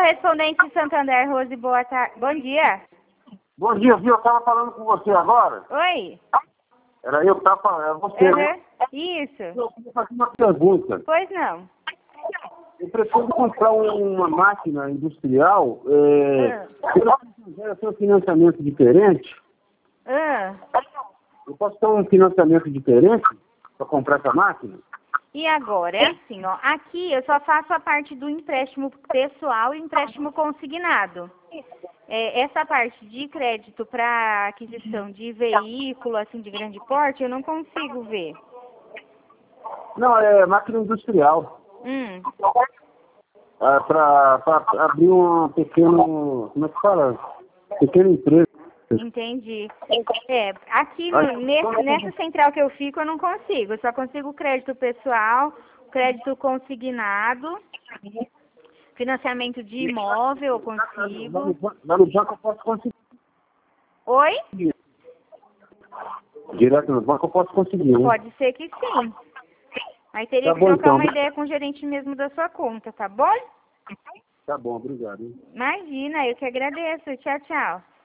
correspondente Santander, Rose, boa tarde. Bom dia. Bom dia, viu? Eu estava falando com você agora. Oi. Era eu que estava falando, era você. Né? Isso. Eu queria fazer uma pergunta. Pois não. Eu preciso comprar uma máquina industrial. Eu tenho um financiamento diferente. Eu posso ter um financiamento diferente para comprar essa máquina? E agora, é assim, ó. Aqui eu só faço a parte do empréstimo pessoal e empréstimo consignado. Essa parte de crédito para aquisição de veículo, assim, de grande porte, eu não consigo ver. Não, é máquina industrial. Para abrir uma pequena, como é que fala? Pequena empresa. Entendi. Aqui nessa central que eu fico, eu não consigo. Eu só consigo crédito pessoal, crédito consignado, financiamento de imóvel, eu consigo. Lá no banco eu posso conseguir. Oi? Direto no banco eu posso conseguir, né? Pode ser que sim. Aí teria que bom, trocar então. uma ideia com o gerente mesmo da sua conta, tá bom? Tá bom, obrigado. Hein? Imagina, eu que agradeço. Tchau, tchau.